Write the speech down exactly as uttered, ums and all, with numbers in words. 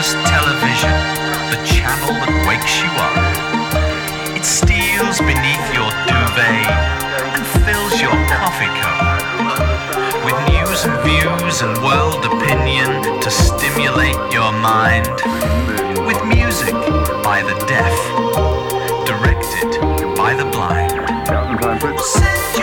breakfast television, the channel that wakes you up. It steals beneath your duvet and fills your coffee cup with news and views and world opinion to stimulate your mind. With music by the deaf, directed by the blind.